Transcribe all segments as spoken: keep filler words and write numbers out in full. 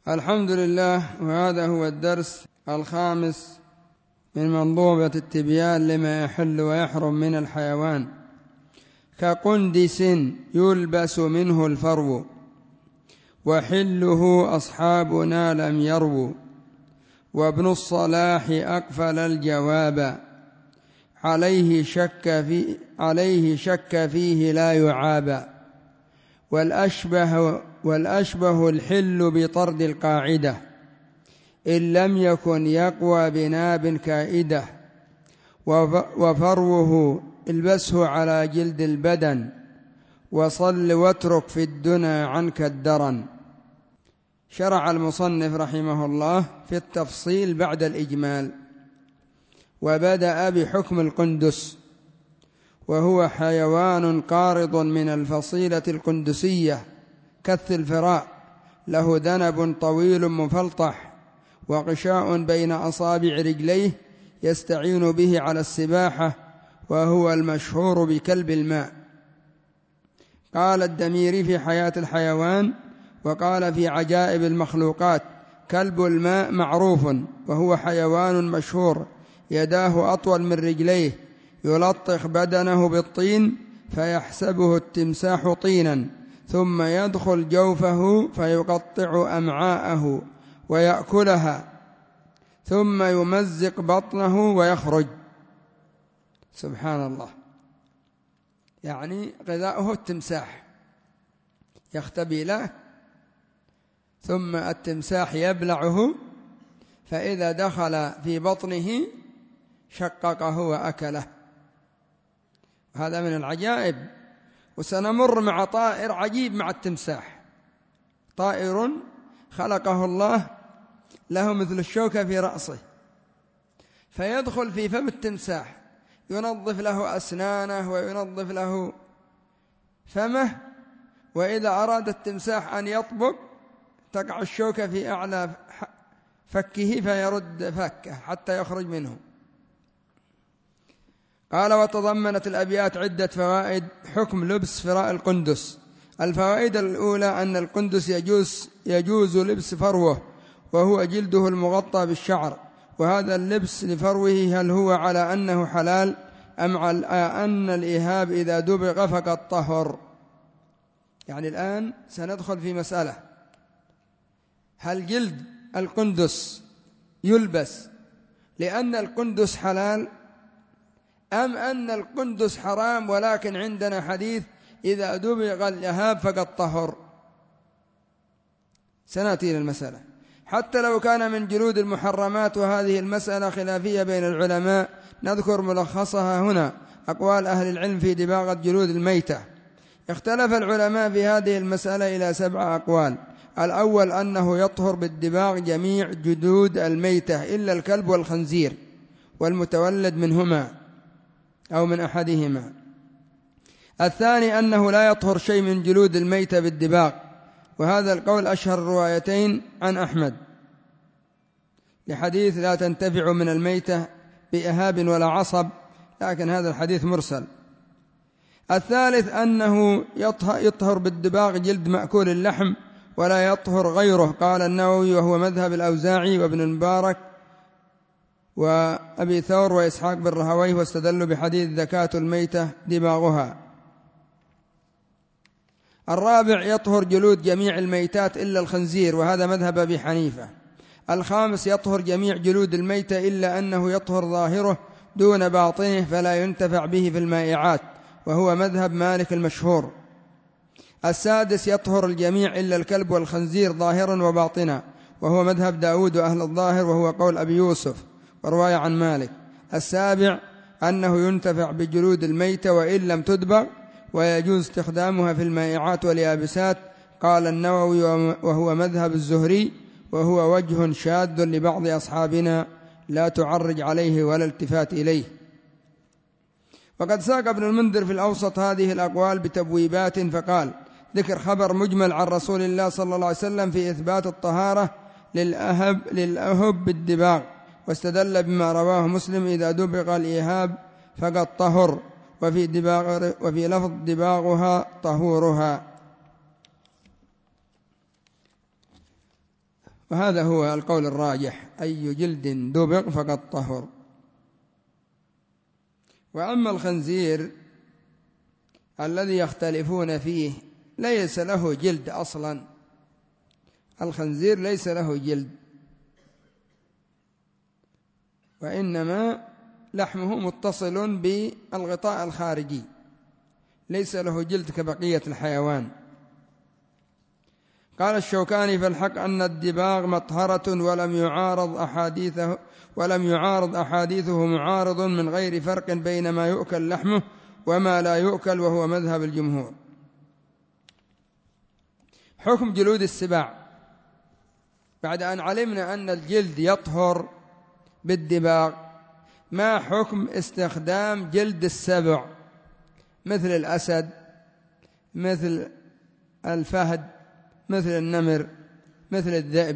الحمد لله. وهذا هو الدرس الخامس من منظومة التبيان لما يحل ويحرم من الحيوان. كقندس يلبس منه الفرو، وحله أصحابنا لم يروا، وابن الصلاح أقفل الجواب، عليه شك, في عليه شك فيه لا يعاب. والأشبه, والأشبه الحل بطرد القاعدة، إن لم يكن يقوى بناب كائدة، وفروه البسه على جلد البدن، وصل واترك في الدنا عنك الدرن. شرع المصنف رحمه الله في التفصيل بعد الإجمال، وبدأ بحكم القندس، وهو حيوان قارض من الفصيلة القندسية كث الفراء، له ذنب طويل مفلطح، وغشاء بين أصابع رجليه يستعين به على السباحة، وهو المشهور بكلب الماء. قال الدميري في حياة الحيوان، وقال في عجائب المخلوقات: كلب الماء معروف، وهو حيوان مشهور، يداه أطول من رجليه، يلطخ بدنه بالطين فيحسبه التمساح طينا، ثم يدخل جوفه فيقطع أمعاءه ويأكلها، ثم يمزق بطنه ويخرج. سبحان الله، يعني غذاؤه التمساح، يختبي له، ثم التمساح يبلعه، فإذا دخل في بطنه شققه وأكله. هذا من العجائب. وسنمر مع طائر عجيب مع التمساح، طائر خلقه الله له مثل الشوكة في رأسه، فيدخل في فم التمساح، ينظف له أسنانه وينظف له فمه، وإذا أراد التمساح أن يطبق تقع الشوكة في أعلى فكه فيرد فكه حتى يخرج منه. قال: وتضمنت الأبيات عدة فوائد حكم لبس فراء القندس. الفوائد الأولى أن القندس يجوز, يجوز لبس فروه، وهو جلده المغطى بالشعر، وهذا اللبس لفروه هل هو على أنه حلال أم على أن الإهاب إذا دبغ فقد طهر؟ يعني الآن سندخل في مسألة: هل جلد القندس يلبس لأن القندس حلال، أم أن القندس حرام ولكن عندنا حديث إذا دبغ الإهاب فقد طهر؟ سنأتي إلى المسألة. حتى لو كان من جلود المحرمات، وهذه المسألة خلافية بين العلماء، نذكر ملخصها هنا: أقوال أهل العلم في دباغة جلود الميتة. اختلف العلماء في هذه المسألة إلى سبع أقوال. الأول أنه يطهر بالدباغ جميع جلود الميتة إلا الكلب والخنزير والمتولد منهما أو من أحدهما. الثاني أنه لا يطهر شيء من جلود الميتة بالدباغ، وهذا القول أشهر الروايتين عن أحمد، لحديث لا تنتفع من الميتة بإهاب ولا عصب، لكن هذا الحديث مرسل. الثالث أنه يطهر بالدباغ جلد مأكول اللحم ولا يطهر غيره، قال النووي وهو مذهب الأوزاعي وابن المبارك وأبي ثور وإسحاق بن راهويه، واستدلوا بحديث زكاة الميتة دباغها. الرابع يطهر جلود جميع الميتات إلا الخنزير، وهذا مذهب أبي حنيفة. الخامس يطهر جميع جلود الميتة إلا أنه يطهر ظاهره دون باطنه فلا ينتفع به في المائعات، وهو مذهب مالك المشهور. السادس يطهر الجميع إلا الكلب والخنزير ظاهرا وباطنا، وهو مذهب داود وأهل الظاهر، وهو قول أبي يوسف ورواية عن مالك. السابع أنه ينتفع بجلود الميتة وإن لم تدبغ، ويجوز استخدامها في المائعات واليابسات، قال النووي وهو مذهب الزهري، وهو وجه شاذ لبعض أصحابنا لا تعرج عليه ولا التفات إليه. وقد ساق ابن المنذر في الأوسط هذه الأقوال بتبويبات، فقال: ذكر خبر مجمل عن رسول الله صلى الله عليه وسلم في إثبات الطهارة للأهب, للأهب بالدباغ، واستدل بما رواه مسلم: إذا دبغ الإهاب فقد طهر، وفي, دباغ وفي لفظ دباغها طهورها. وهذا هو القول الراجح، أي جلد دبغ فقد طهر. وأما الخنزير الذي يختلفون فيه ليس له جلد أصلا، الخنزير ليس له جلد، وإنما لحمه متصل بالغطاء الخارجي، ليس له جلد كبقية الحيوان. قال الشوكاني: فالحق أن الدباغ مطهرة ولم يعارض أحاديثه ولم يعارض أحاديثه معارض من غير فرق بين ما يؤكل لحمه وما لا يؤكل، وهو مذهب الجمهور. حكم جلود السباع. بعد أن علمنا أن الجلد يطهر بالدباغ، ما حكم استخدام جلد السبع مثل الأسد، مثل الفهد، مثل النمر، مثل الذئب؟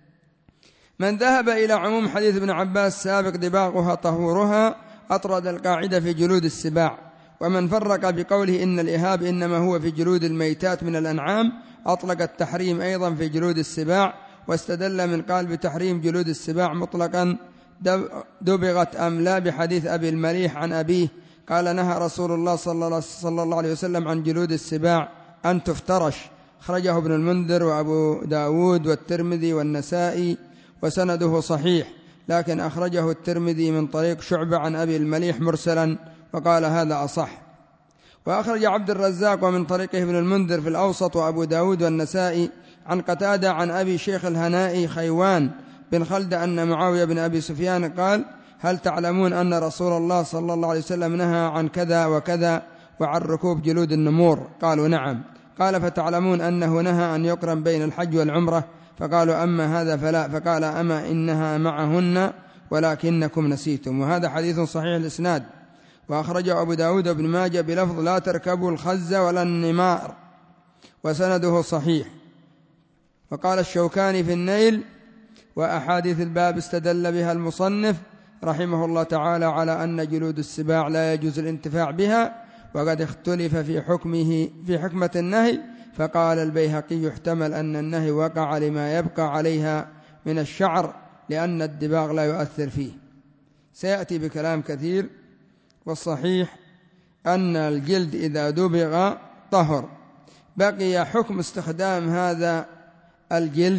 من ذهب إلى عموم حديث ابن عباس سابق دباغها طهورها أطرد القاعدة في جلود السباع. ومن فرق بقوله إن الإهاب إنما هو في جلود الميتات من الأنعام أطلق التحريم أيضا في جلود السباع، واستدل من قال بتحريم جلود السباع مطلقا دبغت أم لا بحديث أبي المليح عن أبيه قال: نهى رسول الله صلى الله عليه وسلم عن جلود السباع أن تفترش. خرجه ابن المنذر وأبو داود والترمذي والنسائي، وسنده صحيح، لكن أخرجه الترمذي من طريق شعبة عن أبي المليح مرسلا، وقال هذا أصح. وأخرج عبد الرزاق ومن طريقه ابن المنذر في الأوسط وأبو داود والنسائي عن قتادة عن أبي شيخ الهنائي خيوان بن خلد أن معاوية بن أبي سفيان قال: هل تعلمون أن رسول الله صلى الله عليه وسلم نهى عن كذا وكذا وعن ركوب جلود النمور؟ قالوا: نعم. قال: فتعلمون أنه نهى أن يقرن بين الحج والعمرة؟ فقالوا: أما هذا فلا. فقال: أما إنها معهن ولكنكم نسيتم. وهذا حديث صحيح الإسناد، وأخرجه أبو داود وابن ماجه بلفظ: لا تركبوا الخز ولا النمار، وسنده صحيح. وقال الشوكاني في النيل: وأحاديث الباب استدل بها المصنف رحمه الله تعالى على أن جلود السباع لا يجوز الانتفاع بها، وقد اختلف في حكمه في حكمة النهي، فقال البيهقي: يحتمل أن النهي وقع لما يبقى عليها من الشعر لأن الدباغ لا يؤثر فيه. سيأتي بكلام كثير، والصحيح أن الجلد إذا دبغ طهر. بقي حكم استخدام هذا الجلد،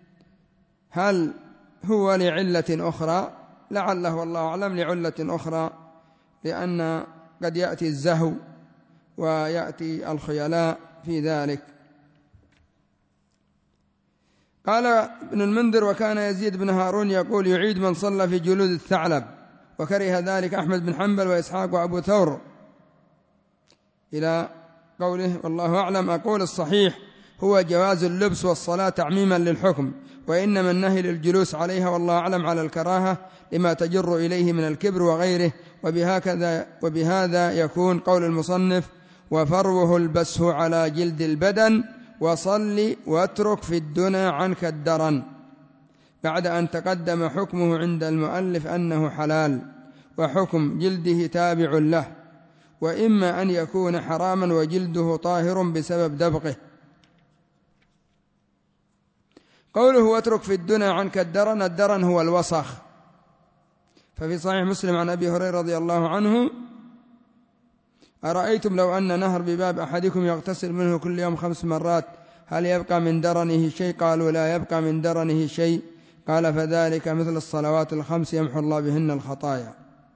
هل هو لعلة أخرى؟ لعله والله أعلم لعلة أخرى، لأن قد يأتي الزهو ويأتي الخيلاء في ذلك. قال ابن المنذر: وكان يزيد بن هارون يقول: يعيد من صلى في جلود الثعلب، وكره ذلك أحمد بن حنبل وإسحاق وأبو ثور، إلى قوله والله أعلم. أقول الصحيح هو جواز اللبس والصلاة تعميما للحكم، وإنما النهي للجلوس عليها والله أعلم على الكراهة لما تجر إليه من الكبر وغيره. وبهكذا وبهذا يكون قول المصنف: وفروه البسه على جلد البدن وصل واترك في الدنا عنك الدرن، بعد أن تقدم حكمه عند المؤلف أنه حلال، وحكم جلده تابع له، وإما أن يكون حراما وجلده طاهر بسبب دبغه. قوله واترك في الدنا عنك الدرن، الدرن هو الوسخ. ففي صحيح مسلم عن أبي هريرة رضي الله عنه: أرأيتم لو أن نهر بباب أحدكم يغتسل منه كل يوم خمس مرات هل يبقى من درنه شيء؟ قالوا: لا يبقى من درنه شيء. قال: فذلك مثل الصلوات الخمس يمحو الله بهن الخطايا.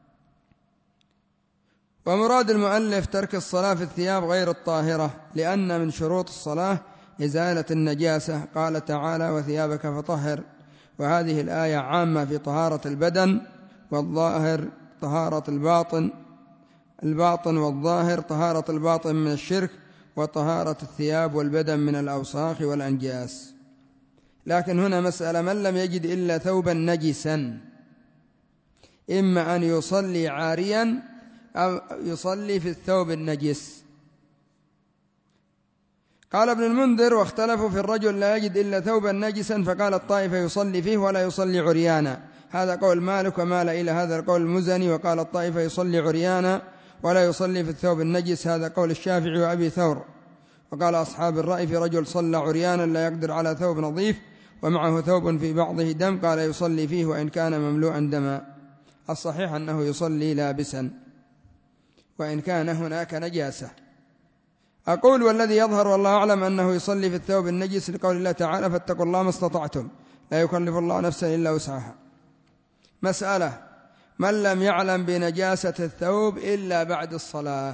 ومراد المؤلف ترك الصلاة في الثياب غير الطاهرة، لأن من شروط الصلاة إزالة النجاسة. قال تعالى: وثيابك فطهر. وهذه الآية عامة في طهارة البدن والظاهر طهارة الباطن الباطن والظاهر طهارة الباطن من الشرك، وطهارة الثياب والبدن من الأوساخ والأنجاس. لكن هنا مسألة: من لم يجد إلا ثوبا نجسا، إما أن يصلي عاريا أو يصلي في الثوب النجس. قال ابن المنذر: واختلفوا في الرجل لا يجد إلا ثوبا نجسا، فقال الطائفة يصلي فيه ولا يصلي عريانا. هذا قول مالك، ومال إلى هذا القول المزني. وقال الطائفة يصلي عريانا ولا يصلي في الثوب النجس، هذا قول الشافعي وأبي ثور. وقال أصحاب الرأي في رجل صلى عريانا لا يقدر على ثوب نظيف، ومعه ثوب في بعضه دم، قال يصلي فيه وإن كان مملوءا دما. الصحيح أنه يصلي لابسا وإن كان هناك نجاسة. أقول والذي يظهر والله أعلم أنه يصلي في الثوب النجس لقول الله تعالى فاتقوا الله ما استطعتم لا يكلف الله نفسا إلا وسعها. مسألة: من لم يعلم بنجاسة الثوب إلا بعد الصلاة،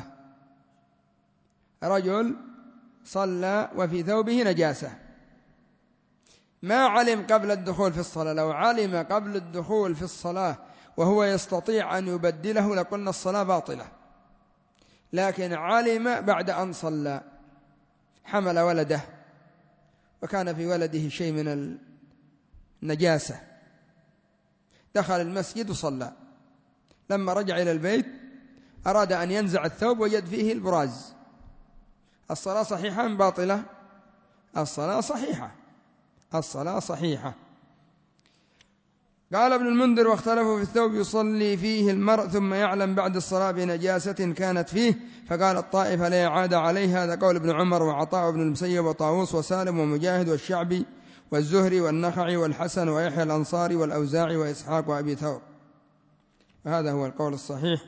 رجل صلى وفي ثوبه نجاسة، ما علم قبل الدخول في الصلاة. لو علم قبل الدخول في الصلاة وهو يستطيع أن يبدله لقلنا الصلاة باطلة، لكن علم بعد أن صلى، حمل ولده وكان في ولده شيء من النجاسة، دخل المسجد وصلى، لما رجع إلى البيت أراد أن ينزع الثوب وجد فيه البراز، الصلاة صحيحة أم باطلة؟ الصلاة صحيحة، الصلاة صحيحة. قال ابن المنذر: واختلفوا في الثوب يصلي فيه المرء ثم يعلم بعد الصلاة بنجاسة كانت فيه، فقال الطائفة لا إعادة عليه. هذا قول ابن عمر وعطاء وابن المسيب وطاووس وسالم ومجاهد والشعبي والزهري والنخعي والحسن ويحيى الأنصاري والأوزاعي وإسحاق وأبي ثور، وهذا هو القول الصحيح.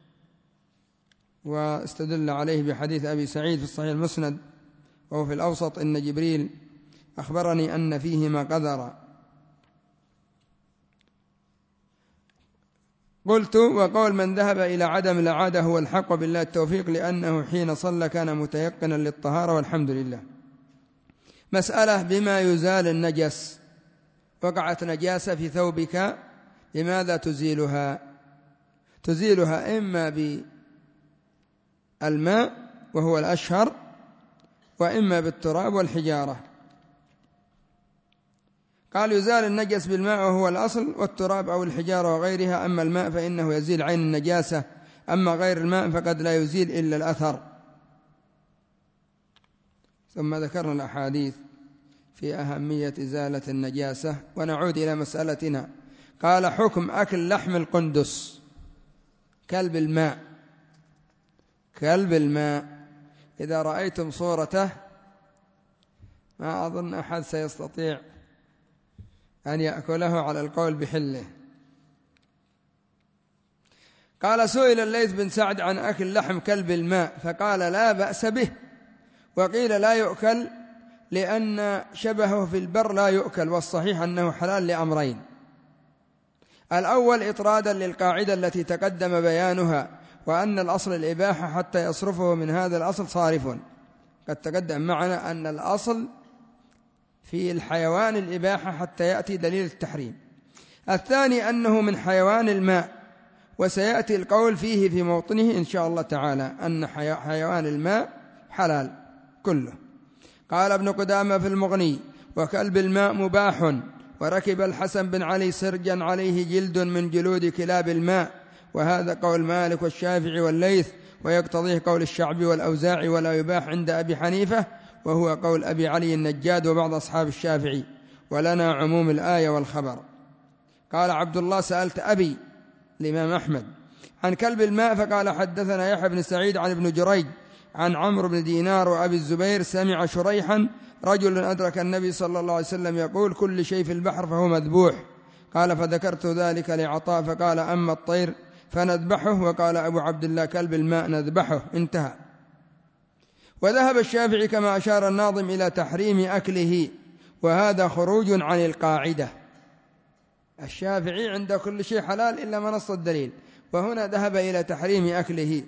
واستدل عليه بحديث أبي سعيد في الصحيح المسند وهو في الأوسط: إن جبريل أخبرني أن فيهما قذرا. قلت: وقول من ذهب إلى عدم العادة هو الحق بالله التوفيق، لأنه حين صلى كان متيقنا للطهارة والحمد لله. مسألة: بما يزال النجس. وقعت نجاسة في ثوبك، لماذا تزيلها؟ تزيلها إما بالماء وهو الأشهر، وإما بالتراب والحجارة. قال: يزال النجس بالماء وهو الأصل، والتراب أو الحجارة وغيرها. أما الماء فإنه يزيل عين النجاسة، أما غير الماء فقد لا يزيل إلا الأثر. ثم ذكرنا الأحاديث في أهمية إزالة النجاسة. ونعود إلى مسألتنا. قال: حكم أكل لحم القندس، كلب الماء. كلب الماء إذا رأيتم صورته ما أظن أحد سيستطيع أن يأكله على القول بحله. قال: سئل الليث بن سعد عن أكل لحم كلب الماء فقال: لا بأس به، وقيل لا يؤكل لأن شبهه في البر لا يؤكل، والصحيح أنه حلال لأمرين: الأول إطرادا للقاعدة التي تقدم بيانها، وأن الأصل الإباحة حتى يصرفه من هذا الأصل صارف. قد تقدم معنا أن الأصل في الحيوان الإباحة حتى يأتي دليل التحريم. الثاني أنه من حيوان الماء، وسيأتي القول فيه في موطنه إن شاء الله تعالى، أن حيوان الماء حلال كله. قال ابن قدامة في المغني: وكلب الماء مباح. وركب الحسن بن علي سرجا عليه جلد من جلود كلاب الماء، وهذا قول مالك والشافعي والليث، ويقتضيه قول الشعبي والأوزاعي، ولا يباح عند أبي حنيفة، وهو قول أبي علي النجاد وبعض أصحاب الشافعي، ولنا عموم الآية والخبر. قال عبد الله: سألت أبي الإمام أحمد عن كلب الماء فقال: حدثنا يحيى بن سعيد عن ابن جريج عن عمرو بن دينار وأبي الزبير سمع شريحا رجل أدرك النبي صلى الله عليه وسلم يقول: كل شيء في البحر فهو مذبوح. قال: فذكرت ذلك لعطاء فقال: أما الطير فنذبحه. وقال أبو عبد الله: كلب الماء نذبحه. انتهى. وذهب الشافعي كما أشار الناظم إلى تحريم أكله، وهذا خروج عن القاعدة. الشافعي عند كل شيء حلال إلا ما نص الدليل، وهنا ذهب إلى تحريم أكله،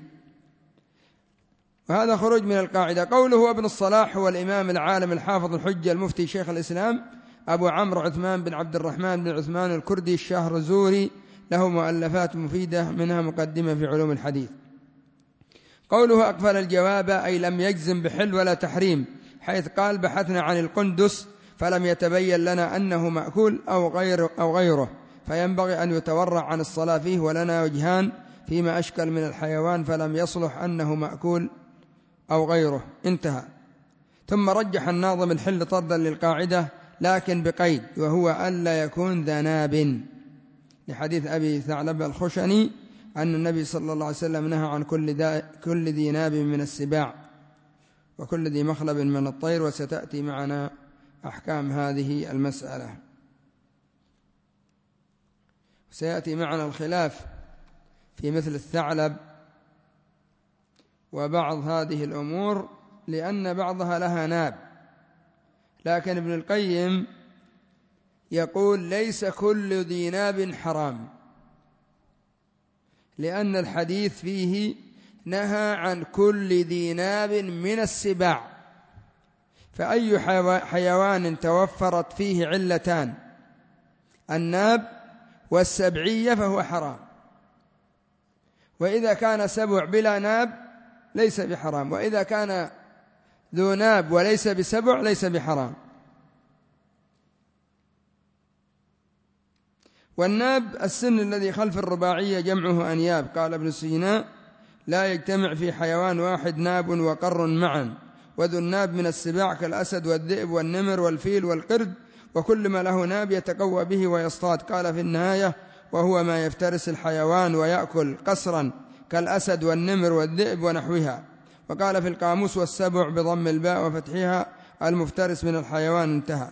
وهذا خروج من القاعدة. قوله ابن الصلاح هو الإمام العالم الحافظ الحجة المفتي شيخ الإسلام أبو عمرو عثمان بن عبد الرحمن بن عثمان الكردي الشهرزوري، له مؤلفات مفيدة منها مقدمة في علوم الحديث. قوله أقفل الجواب أي لم يجزم بحل ولا تحريم، حيث قال: بحثنا عن القندس فلم يتبين لنا أنه مأكول أو غير أو غيره، فينبغي أن يتورع عن الصلاة فيه، ولنا وجهان فيما أشكل من الحيوان فلم يصلح أنه مأكول أو غيره. انتهى. ثم رجح الناظم الحل طردا للقاعدة، لكن بقيد، وهو ألا يكون ذا ناب، لحديث أبي ثعلب الخشني أن النبي صلى الله عليه وسلم نهى عن كل, كل ذي ناب من السباع وكل ذي مخلب من الطير، وستأتي معنا أحكام هذه المسألة. سيأتي معنا الخلاف في مثل الثعلب وبعض هذه الأمور لأن بعضها لها ناب، لكن ابن القيم يقول ليس كل ذي ناب حرام، لأن الحديث فيه نهى عن كل ذي ناب من السباع، فأي حيوان توفرت فيه علتان الناب والسبعية فهو حرام، وإذا كان سبع بلا ناب ليس بحرام، وإذا كان ذو ناب وليس بسبع ليس بحرام. والناب السن الذي خلف الرباعية جمعه أنياب. قال ابن سينا لا يجتمع في حيوان واحد ناب وقر معا، وذو الناب من السباع كالأسد والذئب والنمر والفيل والقرد، وكل ما له ناب يتقوى به ويصطاد. قال في النهاية وهو ما يفترس الحيوان ويأكل قسرا كالأسد والنمر والذئب ونحوها. وقال في القاموس والسبع بضم الباء وفتحها المفترس من الحيوان، انتهى.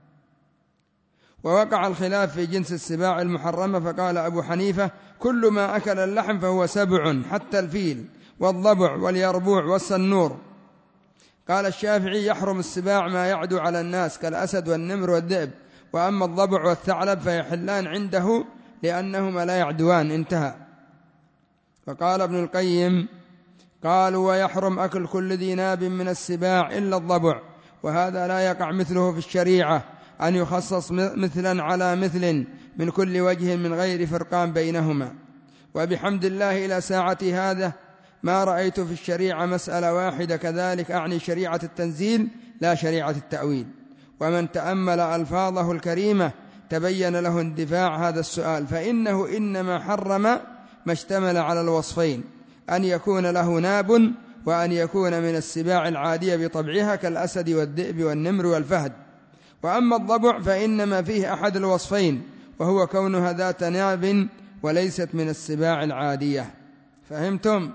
ووقع الخلاف في جنس السباع المحرمة، فقال أبو حنيفة كل ما أكل اللحم فهو سبع حتى الفيل والضبع واليربوع والسنور. قال الشافعي يحرم السباع ما يعدو على الناس كالأسد والنمر والذئب، وأما الضبع والثعلب فيحلان عنده لأنهما لا يعدوان، انتهى. فقال ابن القيم قالوا ويحرم أكل كل ذي ناب من السباع إلا الضبع، وهذا لا يقع مثله في الشريعة أن يخصص مثلا على مثل من كل وجه من غير فرقان بينهما. وبحمد الله إلى ساعة هذا ما رأيت في الشريعة مسألة واحدة كذلك، أعني شريعة التنزيل لا شريعة التأويل. ومن تأمل ألفاظه الكريمة تبين له اندفاع هذا السؤال، فإنه إنما حرم ما اشتمل على الوصفين، أن يكون له ناب وأن يكون من السباع العادية بطبعها كالأسد والذئب والنمر والفهد. وأما الضبع فإنما فيه أحد الوصفين، وهو كونها ذات ناب وليست من السباع العادية. فهمتم؟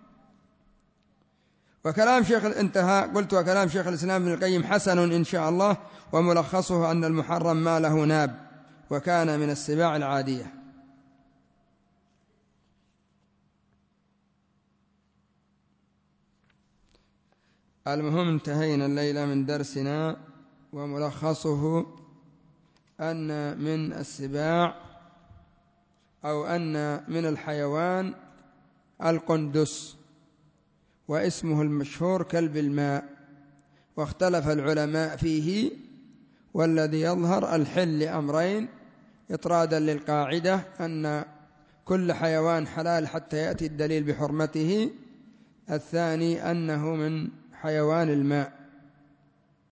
وكلام شيخ انتهى. قلت وكلام شيخ الإسلام ابن القيم حسن إن شاء الله، وملخصه أن المحرم ما له ناب وكان من السباع العادية. المهم انتهينا الليلة من درسنا، وملخصه أن من السباع أو أن من الحيوان القندس، واسمه المشهور كلب الماء، واختلف العلماء فيه، والذي يظهر الحل لأمرين إطرادا للقاعدة أن كل حيوان حلال حتى يأتي الدليل بحرمته، الثاني أنه من حيوان الماء.